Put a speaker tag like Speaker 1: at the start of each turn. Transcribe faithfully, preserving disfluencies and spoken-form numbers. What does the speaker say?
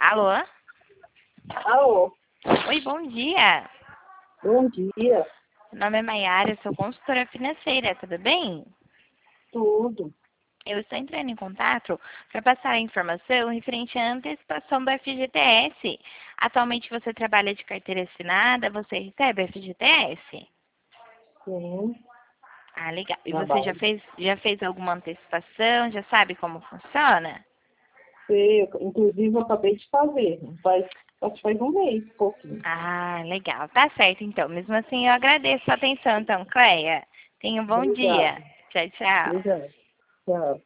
Speaker 1: Alô?
Speaker 2: Alô,
Speaker 1: Oi, bom dia.
Speaker 2: bom dia,
Speaker 1: Meu nome é Maiara, eu sou consultora financeira, tudo bem?
Speaker 2: tudo.
Speaker 1: Eu estou entrando em contato para passar a informação referente à antecipação do F G T S. Atualmente você trabalha de carteira assinada, você recebe F G T S?
Speaker 2: Sim,
Speaker 1: Ah, legal. E você já
Speaker 2: trabalho.
Speaker 1: fez, já fez alguma antecipação? Já sabe como funciona?
Speaker 2: Sei, eu- inclusive, eu acabei de fazer, faz, acho que faz um mês, pouquinho.
Speaker 1: Ah, legal. Tá certo, então. Mesmo assim, eu agradeço a atenção, então, Cleia. Tenha um bom dia.
Speaker 2: Obrigada.
Speaker 1: Tchau, tchau.
Speaker 2: Obrigada. Tchau.